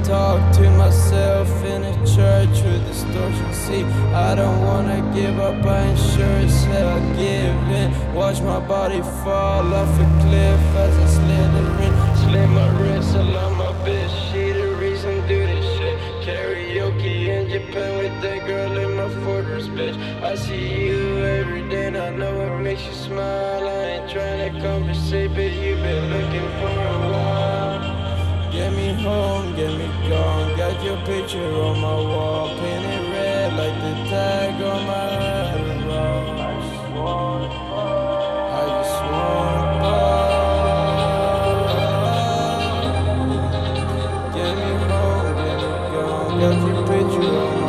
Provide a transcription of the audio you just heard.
talk to myself in a church with distortion. See, I don't wanna give up, I ain't sure as hell give in. Watch my body fall off a cliff as I slithering. Slit my wrist, I love my bitch, she the reason do this shit. Karaoke in Japan with that girl in my fortress, bitch. I see you every day, and I know it makes you smile. I ain't trying to conversate, but you been looking for a while. Get me home, get me gone. Got your picture on my wall, painted red like the tag on my Adderall. I just want ball. Get me home, get me gone. Got your picture on my